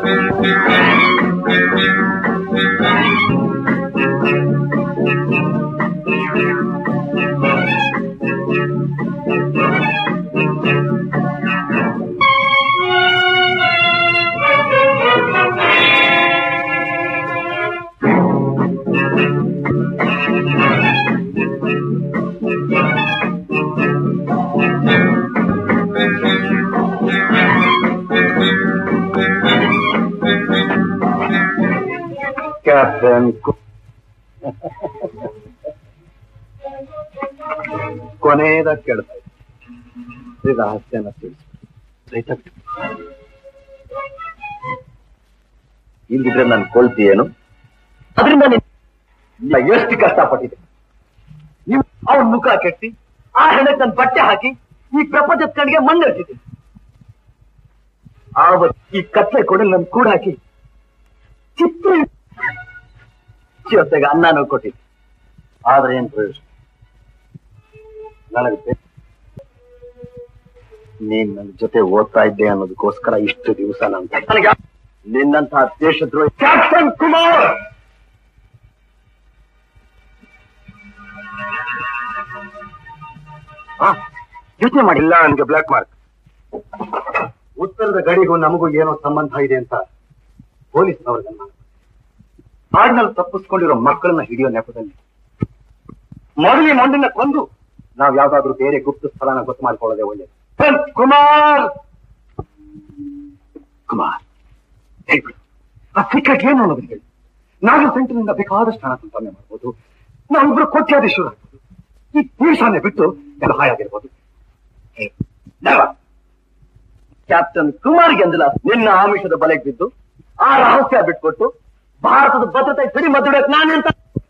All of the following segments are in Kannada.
ಕೊನೆಯದಾಗಿ ಕೇಳ್ತಾ ಇದ್ದೆ ರಹಸ್ಯನ ತಿಳಿಸಿ ಇಲ್ಲಿದ್ರೆ ನಾನು ಕೊಳ್ತೀಯೇನು? ಅದರಿಂದ ಎಷ್ಟು ಕಷ್ಟಪಟ್ಟಿದೆ. ನೀವು ಅವನ ಮುಖ ಕೆಟ್ಟಿ ಆ ಹೆಣಕ್ಕೆ ನನ್ನ ಬಟ್ಟೆ ಹಾಕಿ ಈ ಪ್ರಪಂಚದ ಕಡೆಗೆ ಮಣ್ಣೆಡ್ತಿದ್ದೆ. ಆವತ್ತು ಈ ಕತ್ಲೆ ಕೊಡಲು ನನ್ನ ಕೂಡ ಹಾಕಿ ಚಿತ್ರ ಜೊತೆಗೆ ಅನ್ನನೂ ಕೊಟ್ಟಿದ್ದೆ. ಆದ್ರೆ ಏನ್ ಪ್ರಯೋಜನ? ನನಗೆ ನೀನ್ ನನ್ನ ಜೊತೆ ಓದ್ತಾ ಇದ್ದೆ ಅನ್ನೋದಕ್ಕೋಸ್ಕರ ಇಷ್ಟು ದಿವಸ ನನಗೆ ನಿನ್ನಂತಹ ದೇಶದ್ರೋಹಿ ಕ್ಯಾಪ್ಟನ್ ಕುಮಾರ್ ಯೋಚನೆ ಮಾಡಿಲ್ಲ. ನನಗೆ ಬ್ಲಾಕ್ ಮಾರ್ಕ್. ಉತ್ತರದ ಗಡಿಗೂ ನಮಗೂ ಏನೋ ಸಂಬಂಧ ಇದೆ ಅಂತ ಪೊಲೀಸ್ನವ್ರಿಗೆ ಕಾಡಿನಲ್ಲಿ ತಪ್ಪಿಸ್ಕೊಂಡಿರೋ ಮಕ್ಕಳನ್ನ ಹಿಡಿಯೋ ನೆಪದಲ್ಲಿ ಮೊದಲೇ ಮಂಡನ್ನ ಕೊಂದು ನಾವ್ ಯಾವ್ದಾದ್ರು ಬೇರೆ ಗುಪ್ತ ಸ್ಥಳನ ಗೊತ್ತು ಮಾಡ್ಕೊಳ್ಳೋದೇ ಒಳ್ಳೇದು. ಕುಮಾರ್ ಕುಮಾರ್ ಹೇಳ್ಬಿಡು, ಆ ಸಿಕ್ಕಕ್ಕೆ ಏನು ಅನ್ನೋದು ಹೇಳಿ. ನಾವು ಸೆಂಟ್ರಿನಿಂದ ಬೇಕಾದಷ್ಟು ಹಣ ಸಂಪಾದನೆ ಮಾಡ್ಬೋದು. ನಾವಿಬ್ರು ಕೋಟ್ಯಾಧೀಶರು ಆಗ್ಬೋದು. ಈ ದೇಶಾನೆ ಬಿಟ್ಟು ಎಲ್ಲ ಹಾಯಾಗಿರ್ಬೋದು. ಕ್ಯಾಪ್ಟನ್ ಕುಮಾರ್ಗೆ ಅಂದಿಲ್ಲ ನಿನ್ನ ಆಮಿಷದ ಬಲೆಗೆ ಬಿದ್ದು ಆ ರಹಸ್ಯ ಬಿಟ್ಕೊಟ್ಟು ಭಾರತದ ಭದ್ರತೆ ಸಿಡಿ ಮದ್ದುಡಕ್ ನಾನೆಂತ.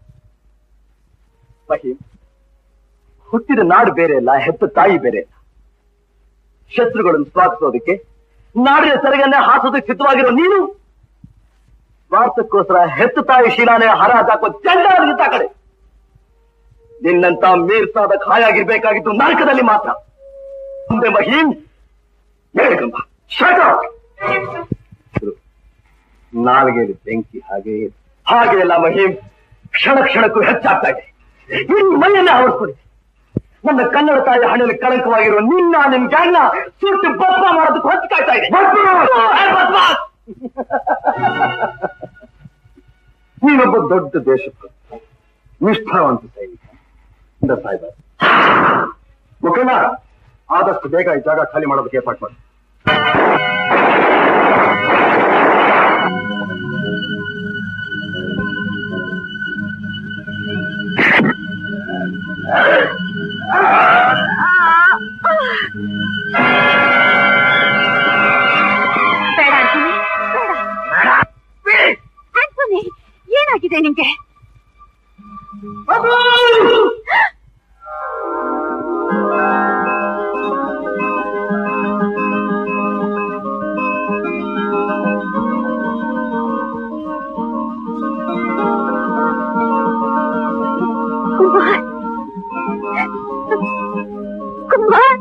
ಹುಟ್ಟಿದ ನಾಡು ಬೇರೆ ಇಲ್ಲ, ಹೆತ್ತ ತಾಯಿ ಬೇರೆ ಇಲ್ಲ. ಶತ್ರುಗಳನ್ನು ಸ್ವಾಗತಿಸೋದಕ್ಕೆ ನಾಡಿನ ಸೆರಗನ್ನೇ ಹಾಸೋದಕ್ಕೆ ಸಿದ್ಧವಾಗಿರೋ ನೀನು ಸ್ವಾರ್ಥಕ್ಕೋಸ್ಕರ ಹೆತ್ತ ತಾಯಿ ಶೀಲಾನೆ ಹರಾಜಾಕೋ ಚಂಡ ಕಡೆ. ನಿನ್ನಂತ ಮೀರ್ಸಾದ ಹಾಯಾಗಿರ್ಬೇಕಾಗಿದ್ದು ನರಕದಲ್ಲಿ ಮಾತ್ರ. ಮುಂದೆ ಮಹೀಮ್ ನಾಲ್ಗೆಯಲ್ಲಿ ಬೆಂಕಿ ಹಾಗೆ ಎಲ್ಲ ಮಹೀಮ್ ಕ್ಷಣ ಕ್ಷಣಕ್ಕೂ ಹೆಚ್ಚಾಗ್ತಾ ಇದೆ. ನಿನ್ನ ಮೈಯನ್ನೇ ಆವರಿಸ್ಕೊಂಡಿದೆ. ನನ್ನ ಕನ್ನಡ ತಾಯಿಯ ಹಣೆಯಲ್ಲಿ ಕಳಂಕವಾಗಿರುವ ನಿನ್ನ ಗ್ಯಾಂಗ್ನ ಸುಟ್ಟು ಭಸ್ಮ ಮಾಡೋದಕ್ಕೆ ಹೊತ್ತು ಕಾಯ್ತಾ ಇದೆ. ನೀನೊಬ್ಬ ದೊಡ್ಡ ದೇಶಭಕ್ತ, ನಿಷ್ಠಾವಂತ ಸೈನಿಕ ಸಾಯ್ಬಾರ್ದು. ಮುಖೇನ ಆದಷ್ಟು ಬೇಗ ಈ ಜಾಗ ಖಾಲಿ ಮಾಡೋದಕ್ಕೆ ಏರ್ಪಾಟ್ ಮಾಡಿ. ಏನಾಗಿದೆ ನಿಂಗೆ? ಕುಮಾರ್ ಕುಮಾರ್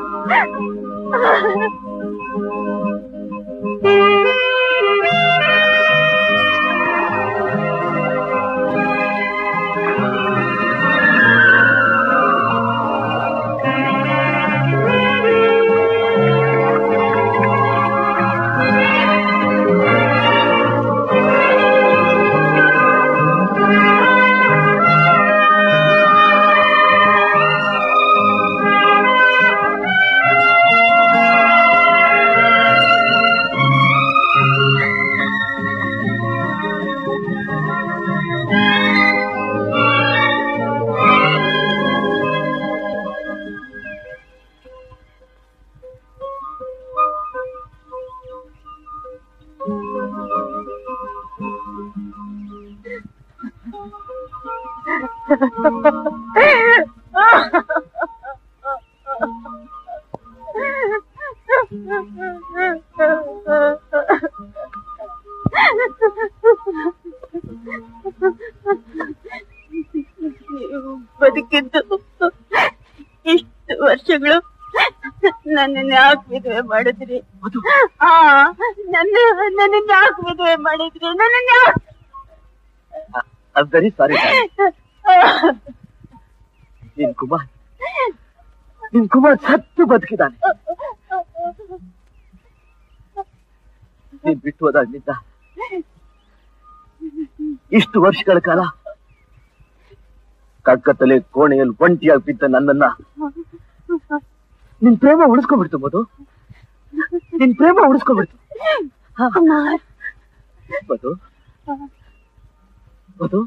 ಬದುಕಿದ್ದು ಇಷ್ಟು ವರ್ಷಗಳು ನನ್ನನ್ನು ಯಾಕೆ ವಿಧವೆ ಮಾಡಿದ್ರಿ? ನನ್ನ ಯಾಕೆ ಮದುವೆ ಮಾಡಿದ್ರಿ? ನನ್ನ ವೆರಿ ಸಾರಿ. ನಿನ್ ಕುಮಾರ್ ಸತ್ತು ಬದುಕಿದ್ದಾನೆ. ನೀನ್ ಬಿಟ್ಟು ಹೋದಾಗ್ನಿಂದ ಇಷ್ಟು ವರ್ಷಗಳ ಕಾಲ ಕಕ್ಕತ್ತಲೆ ಕೋಣೆಯಲ್ಲಿ ಒಂಟಿಯಾಗಿ ಬಿದ್ದ ನನ್ನನ್ನ ನಿನ್ ಪ್ರೇಮ ಉಳಿಸ್ಕೊಂಡ್ಬಿಡ್ತು ಮಧು. ನಿನ್ ಪ್ರೇಮ ಉಳಿಸ್ಕೊಂಡ್ಬಿಡ್ತು ಮಧು. ಮಧು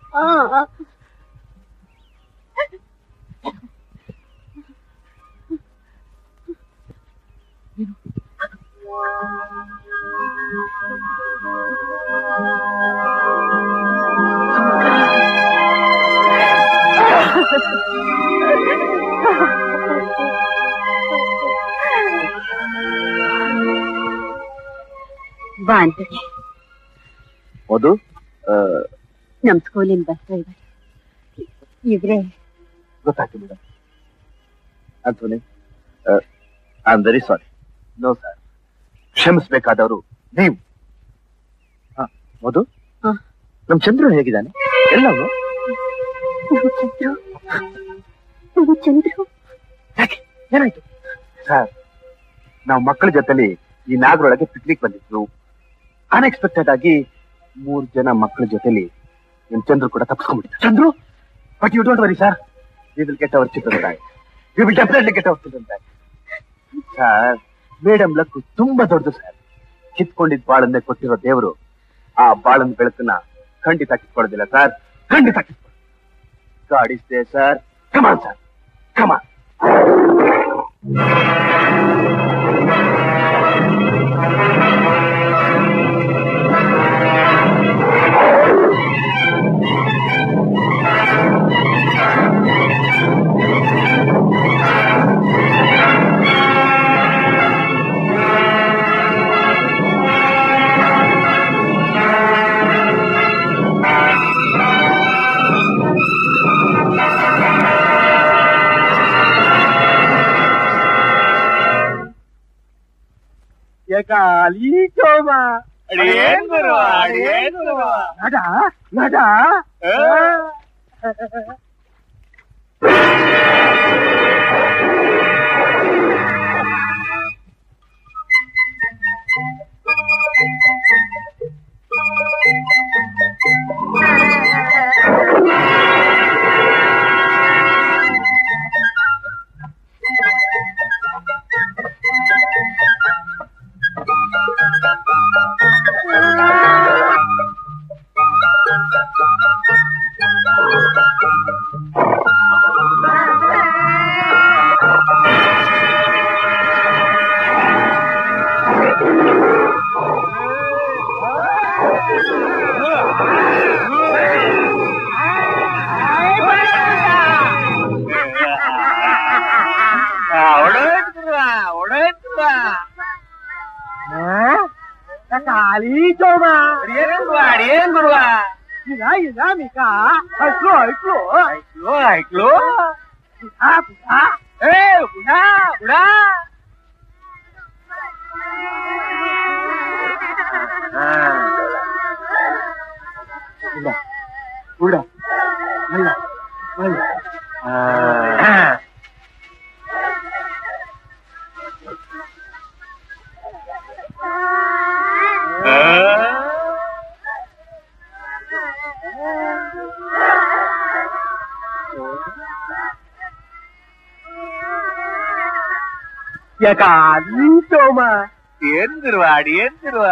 ಬಾ ಅಂತೇಳಿ ಮಧು ನಮ್ ಸ್ಕೂಲಿನ ಬಸ್ ಡ್ರೈವರ್ ಇವ್ರೆ. ಗೊತ್ತಾಯ್ತು madam. Antony, I am very sorry. No sir, ಕ್ಷಮಿಸ್ಬೇಕಾದವರು ನೀವು. ಮಧು, ನಮ್ ಚಂದ್ರು ಹೇಗಿದ್ದಾನೆ? ಎಲ್ಲವೂ ಚಂದ್ರು ಯಾಕೆ ಏನಾಯ್ತು? ಸರ್, ನಾವು ಮಕ್ಕಳ ಜೊತೆಲಿ ಈ ನಾಗರೊಳಗೆ ಪಿಕ್ನಿಕ್ ಬಂದಿದ್ರು. ಅನ್ಎಕ್ಸ್ಪೆಕ್ಟೆಡ್ ಆಗಿ 3 ಜನ ಮಕ್ಕಳ ಜೊತೆಲಿ ನಿಮ್ ಚಂದ್ರು ಕೂಡ ತಪ್ಪಿಸ್ಕೊಂಡ್ಬಿಟ್ಟಿದ್ದ. Chandru, but you don't worry sir, we will get our children back. We will definitely get our children back. Sir, madam luck ತುಂಬಾ ದೊಡ್ಡದು ಸರ್. ಕಿತ್ಕೊಂಡಿದ್ ಬಾಳನ್ನೇ ಕೊಟ್ಟಿರೋ ದೇವರು ಆ ಬಾಳನ್ ಬೆಳಕನ್ನ ಖಂಡಿತ ಕಿತ್ಕೊಳ್ಳೋದಿಲ್ಲ ಸರ್, ಖಂಡಿತ ಕಿತ್ಕೊಳ್ಳೋದು. God is there sir. Come on sir, come on. ಕಾಲಿ ಚೋಮ ನಡ ನಡ ಕಾಲಿ ಚೋಮ ಏನ್ ಗುರುವ ಇಲ್ಲ ಇಲ್ಲ ಮಿಕಾ ಐಕ್ಲು ಐಕ್ಲು ಐಕ್ಲು ಐಕ್ಲು ಏ ಬುಡ ಬುಡ ಬುಡ ಅಲ್ಲ ಅಲ್ಲ ಕಾಲಿ ಚೋಮ ಏನ್ ಗುರುವ ಏನ್ ಗುರುವ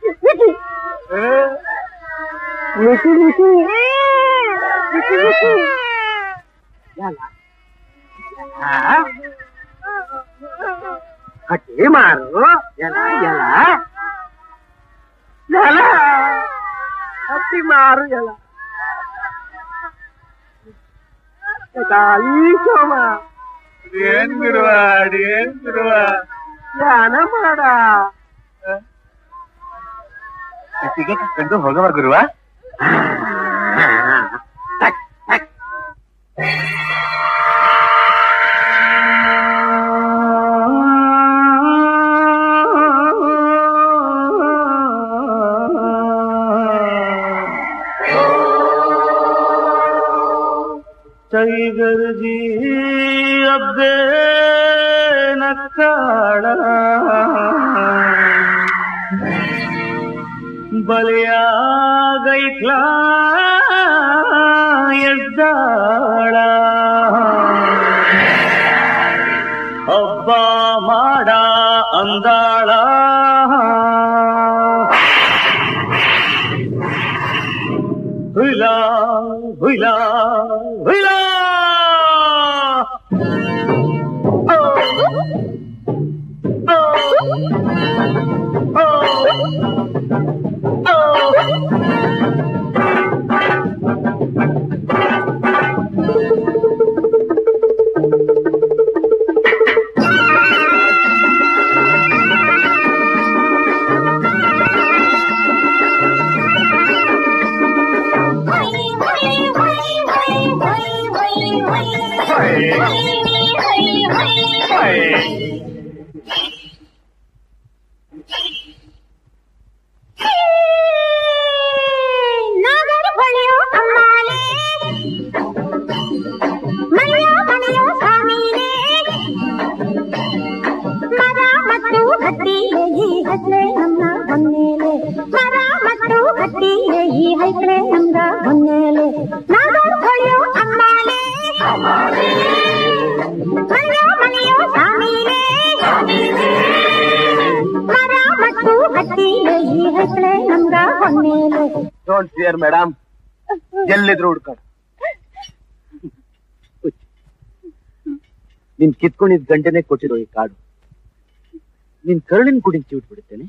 ಕಟ್ಟಿ ಮಾರು ಎಲ ಎಲ ಎಲ ಕಟ್ಟಿ ಮಾರು ಎಲ ಕಾಲಿ ಚೋಮ ಏನ್ ಗುರುವ ಏನ್ ಗುರುವ ಧ್ಯಾನ ಮಾಡ ಸಿಟ್ಟಿಗೆ ಕಟ್ಕೊಂಡು ಹೋಗವ ಗುರುವ ಟೈಗರ್ ಜಿ ಅಬ್ಬೆ ನಕ್ಕಾಳ ಬಲಿಯ ಗೈಕ್ಲಾ ಎದ್ದಾಳ ಹಬ್ಬ ಮಾಡ ಅಂದಾಳ ಹುಯ್ಲ ಹುಯ್ಲ ಹುಯ್ಲ ಡೋಂಟ್ ಫಿಯರ್ ಮೇಡಮ್, ಎಲ್ಲಿದ್ರು ಹುಡ್ಕೊಂಡು ನೀನ್ ಕಿತ್ಕೊಂಡಿದ್ ಗಂಟೆನೆ ಕೊಟ್ಟಿರೋ ಈ ಕಾಡು ನೀನ್ ಕರುಳಿನ ಕುಡಿನ್ ಚಿವಿಟ್ ಬಿಡುತ್ತೇನೆ.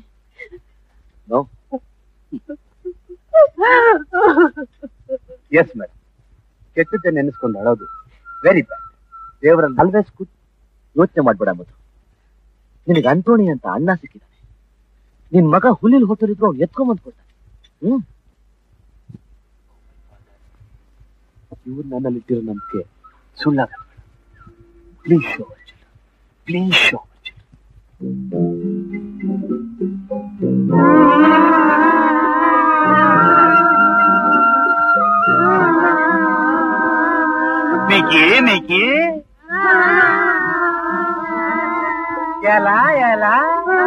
ಎಸ್ ಮೇಡಮ್, ಕೆಟ್ಟದ್ದೆ ನೆನೆಸ್ಕೊಂಡು ಅಳೋದು ವೆರಿ ಬ್ಯಾಡ್. ದೇವರನ್ನ ಆಲ್ವೇಸ್ ಕೂತ್ ಯೋಚನೆ ಮಾಡ್ಬೇಡ. ಮಧು, ನಿನಗೆ ಅಂಟೋಣಿ ಅಂತ ಅಣ್ಣ ಸಿಕ್ಕಿದ್ದಾನೆ. ನಿನ್ ಮಗ ಹುಲಿಲ್ ಹೊಟ್ಟರಿದ್ರು ಅವ್ನು ಎತ್ಕೊಂಬಂದ್ ಕೊಡ್ತಾನೆ. ಇವ್ರು ನನ್ನಲ್ಲಿಟ್ಟಿರೋ ನಂಬಿಕೆ ಸುಳ್ಳಾಗ. Please show, please show. Mickey, Mickey. Yala, yala.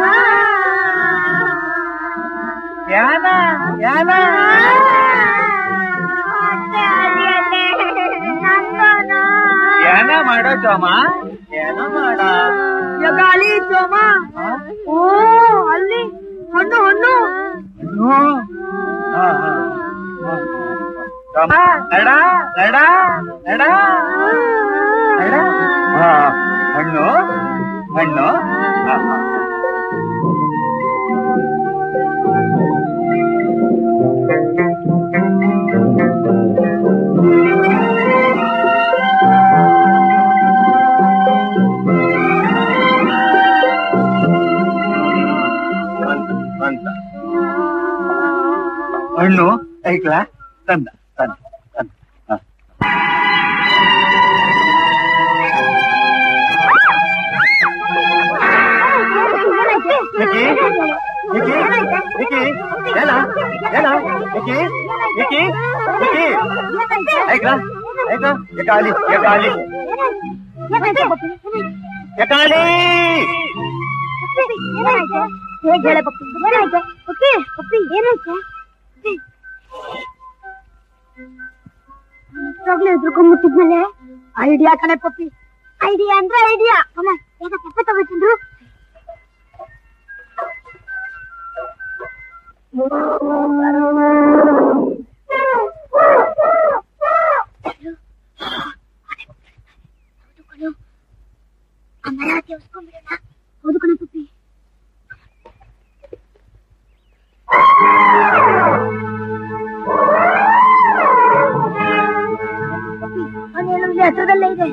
Yana, yana. Yana mado choma. Yana mada. ಯಗಾಲಿ ಸೋಮ. ಓ ಅಲ್ಲಿ ಹಣ್ಣು ಹಣ್ಣು. ನಡ ನಡ ನಡ ನಡ. ಹಣ್ಣು ಹಣ್ಣು. ಹಣ್ಣು ಐಕ್ಲಾ ತಂದ ತಂದ ತಂದ. Mickey, Mickey, Mickey, Yala, Yala, Mickey, Mickey, Mickey. ಐಕ್ಲಾ ಐಕ್ಲಾ ಯಕಾಲಿ ಯಕಾಲಿ ಯಕಾಲಿ. ಹೇಳ ಪಪ್ಪಿ, ಏನಾಯ್ತು ಪಪ್ಪಿ? ಪಪ್ಪಿ ಏನಾಯ್ತು? ಎದ್ರುಕೊಂಡ್ಬಿಟ್ಟಿದ್ಮೇಲೆ ಐಡಿಯಾ ಕಣೆ ಪಪ್ಪಿ. ಐಡಿಯಾ ಅಂದ್ರೆ ಐಡಿಯಾ. ಈಗ ಪಪ್ಪಿ ತಗೋತಿದ್ರು. ಹೌದು ಕಣೆ ಪಪ್ಪಿ. ಹತ್ರದಲ್ಲೇ ಇದೆ.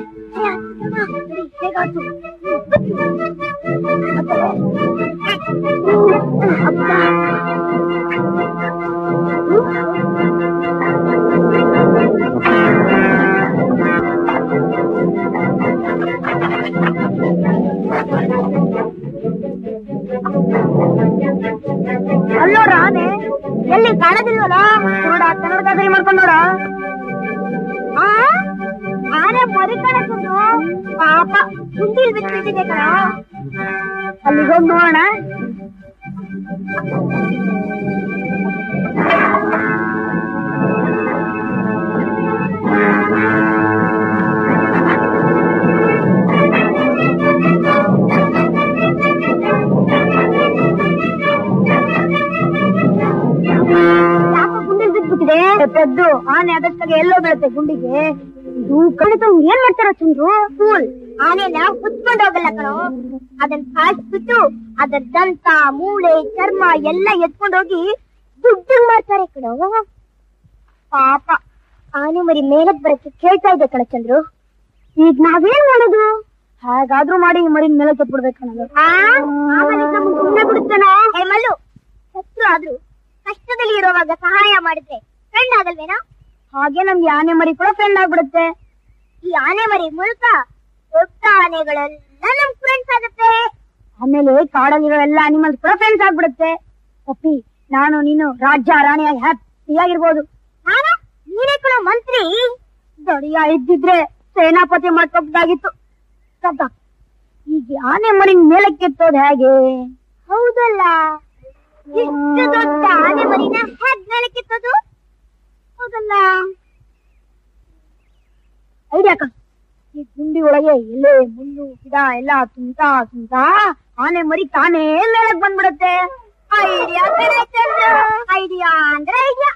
ಅಲ್ಲೋಡ ಆನೆ ಎಲ್ಲಿ ಕಾಣದಿಲ್ವಲ್ಲ? ನೋಡ ಕನ್ನಡದ ಸರಿ ಮಾಡ್ಕೊಂಡು ನೋಡ. ಆನೆ ಮರಿ ಕಣ ಚಂದ್ರು, ಪಾಪ ಗುಂಡಿಲ್ ಬಿಟ್ಟಿದೆ ಕಣ. ಅಲ್ಲಿಗೋಗಿ ನೋಡೋಣ. ಗುಂಡಿಗೆ ಬಿದ್ಬಿಟ್ಟಿದೆ. ಪೆದ್ದು ಆನೆ ಅದಷ್ಟಾಗ ಎಲ್ಲೋ ಬೀಳುತ್ತೆ ಗುಂಡಿಗೆ. ಇದು ಕಣಿತ ಏನ್ ಮಾಡ್ತಾರ ಚಂದ್ರು? ಫೂಲ್, ಆನೆನ ಹುಚ್ಕೊಂಡು ಹೋಗಲ್ಲ ಕಣೋ, ಅದನ್ನ ಕಾಯಿಸ್ಬಿಟ್ಟು ಅದರ ದಂತ ಮೂಳೆ ಚರ್ಮ ಎಲ್ಲ ಎತ್ಕೊಂಡೋಗಿ ದುಡ್ಡು ಮಾಡ್ತಾರೆ ಕಣೋ. ಪಾಪ ಆನೆ ಮರಿ ಮೇಲಕ್ ಬರಕ್ಕೆ ಕೇಳ್ತಾ ಇದೆ ಕಣ ಚಂದ್ರು. ಈಗ ನಾವೇನ್ ಮಾಡೋದು? ಹೇಗಾದ್ರೂ ಮಾಡಿ ಈ ಮರಿ ಮೇಲಕ್ಕೆ ಬಿಡ್ಬೇಕು ಕಣದು. ಸುಮ್ಮನೆ ಬಿಡುತ್ತಾನೋ? ಮಲ್ಲು, ಶತ್ರು ಆದ್ರೂ ಕಷ್ಟದಲ್ಲಿ ಇರುವಾಗ ಸಹಾಯ ಮಾಡಿದ್ರೆ ಫ್ರೆಂಡ್ ಆಗಲ್ವೇನೋ? ಹಾಗೆ ನಮ್ಗೆ ಆನೆ ಮರಿ ಕೂಡ ಫ್ರೆಂಡ್ ಆಗ್ಬಿಡುತ್ತೆ. ಈ ಆನೆ ಮರಿ ಮೂಲಕ ದೊಡ್ಡ ಆನೆಗಳೆಲ್ಲ ನಮ್ ಫ್ರೆಂಡ್ಸ್ ಆಗುತ್ತೆ. ಆಮೇಲೆ ಕಾಡಲ್ಲಿರೋ ಎಲ್ಲ ಅನಿಮಲ್ಸ್ ಕೂಡ ಫ್ರೆಂಡ್ಸ್ ಆಗ್ಬಿಡುತ್ತೆ. ಪಪ್ಪಿ, ನಾನು ನೀನು ರಾಜ್ಯ ರಾಣಿಯಾಗಿ ಹ್ಯಾಪಿಯಾಗಿರ್ಬೋದು. ನಾನು ನೀನೇ ಕೂಡ ಮಂತ್ರಿ. ದೊಡಿಯ ಇದ್ದಿದ್ರೆ ಸೇನಾಪತಿ ಮಾಡ್ಕೊಬೇಕಾಗಿತ್ತು. ಈಗ ಆನೆ ಮರಿ ಮೇಲಕ್ಕೆತ್ತೋದು ಹೇಗೆ? ಹೌದಲ್ಲ, ಇಷ್ಟು ದೊಡ್ಡ ಆನೆ ಮರಿನ ಹೇಗ್ ಮೇಲಕ್ಕೆತ್ತೋದು? ಹೌದಲ್ಲ, ಐಡಿಯಾ ಕಣ. ಈ ಗುಂಡಿ ಒಳಗೆ ಎಲೆ ಮುಳ್ಳು ಗಿಡ ಎಲ್ಲ ತುಂಬ್ತಾ ಆನೆ ಮರಿ ತಾನೇ ಮೇಲಕ್ ಬಂದ್ಬಿಡುತ್ತೆ. ಐಡಿಯಾ ಐಡಿಯಾ ಅಂದ್ರೆ ಐಡಿಯಾ.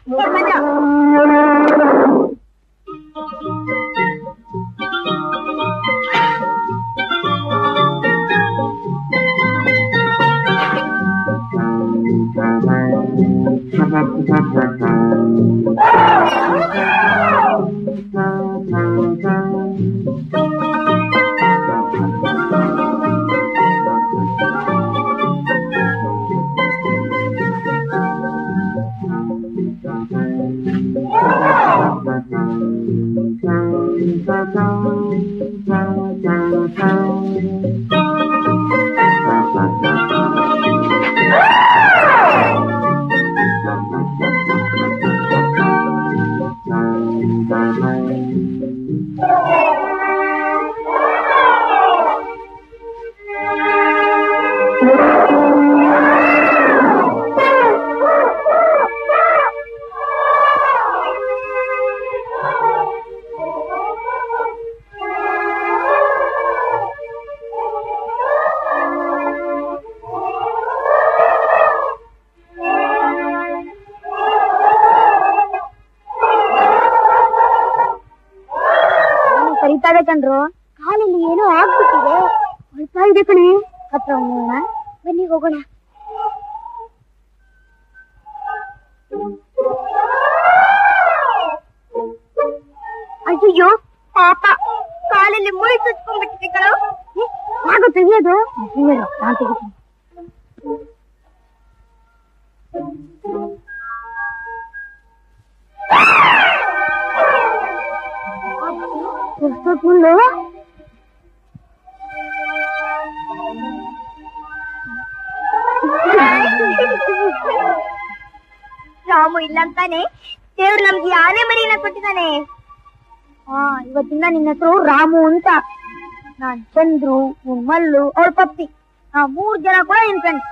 ಕರೀತಾವೆ ಕಣ್ರು, ಕಾಲಲ್ಲಿ ಏನೋ ಆಗ್ಬಿಟ್ಟಿದೆ. ಹೊಳ್ತಾ ಇದೆ ಕಣಿ. ಹತ್ರ ಹೋಗೋಣ, ಬನ್ನಿ ಹೋಗೋಣ. ಅಯ್ಯೋ ಪಾಪ, ಕಾಲಲ್ಲಿ ಮುಳಿ ಚುಚ್ಕೊಂಡ್ಬಿಟ್ಟಿದೆ ಕಣೋ. ಆಗೋ ತೆಗಿಯೋದು? ನಾನು ತೆಗಿತೀನಿ. ಮುಳ್ಳು ರಾಮು ಇಲ್ಲ ಅಂತಾನೆ ದೇವ್ರು ನಮ್ಗೆ ಆನೆ ಮರಿನ ಕೊಟ್ಟಿದ್ದಾನೆ. ಇವತ್ತಿಂದ ನಿನ್ನ ಹೆಸರು ರಾಮು ಅಂತ. ನಾನ್ ಚಂದ್ರು, ಮಲ್ಲು, ಅವಳ ಪಪ್ಪಿ, 3 ಜನ ಕೂಡ ನಿನ್ ಫ್ರೆಂಡ್ಸ್.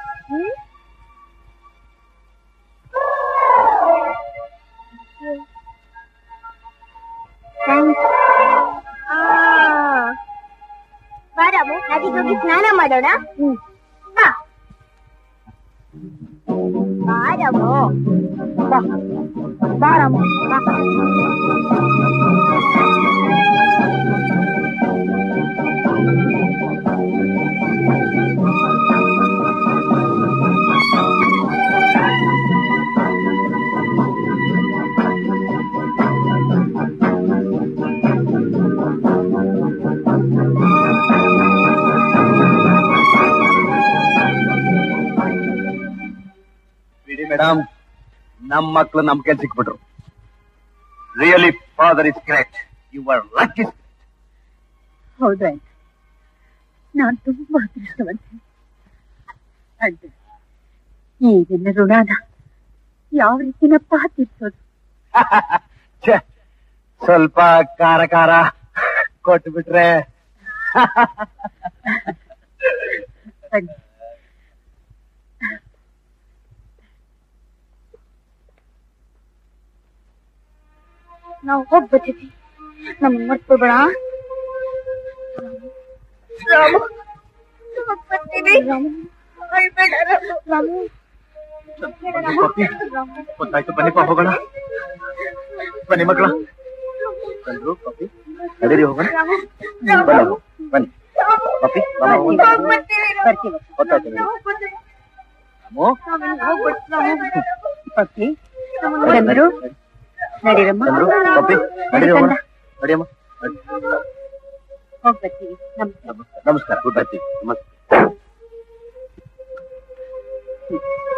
ಬಾರಾಮು, ನದಿಗೆ ಹೋಗಿ ಸ್ನಾನ ಮಾಡೋಣ. ಬಾರಾಮು, ಬಾರಾಮು. ಮೇಡಮ್, ನಮ್ ಮಕ್ಳು ನಮ್ ಕೆಲ್ ಸಿಕ್ಬಿಟ್ರು. Really father is great. You are lucky. ಹೌದಾ? ನಾನು ತುಂಬಾ ಅದೃಷ್ಟವಂತೆ. ಅಂದ್ರೆ ಈ ದಿನ ಋಣಾನ ಯಾವ ರೀತಿನಪ್ಪ ತೀರ್ಸೋದು? ಸ್ವಲ್ಪ ಖಾರ ಖಾರ ಕೊಟ್ಟು ಬಿಟ್ರೆ ಬನ್ನಿ. ನಾವು ಹೋಗ್ ಬರ್ತೀವಿ. ನಮ್ಮನ್ನ ಮರ್ತ್ಬಿಡ್ಬೇಡ. ಗೊತ್ತಾಯ್ತು, ಬನ್ನಿಪ್ಪ ಹೋಗೋಣ. ಬನ್ನಿ ಮಕ್ಕಳ, ಚಂದ್ರು ಪಪ್ಪಿ ನಡೀರಿ ಹೋಗೋಣ. ಬನ್ನಿ ಪಪ್ಪಿ, ಬರ್ತೀವಿ. ಗೊತ್ತಾಯ್ತು ಪಪ್ಪಿ ಚಂದ್ರು ನಡೀರಮ್ಮ. ಚಂದ್ರು ಪಪ್ಪಿ ನಡೀರಿ ಹೋಗೋಣ. ನಡಿಯಮ್ಮ. ಹೋಗ್ ಬರ್ತೀವಿ. ನಮಸ್ಕಾರ. ನಮಸ್ಕಾರ. ಬರ್ತೀವಿ. ನಮಸ್ಕಾರ.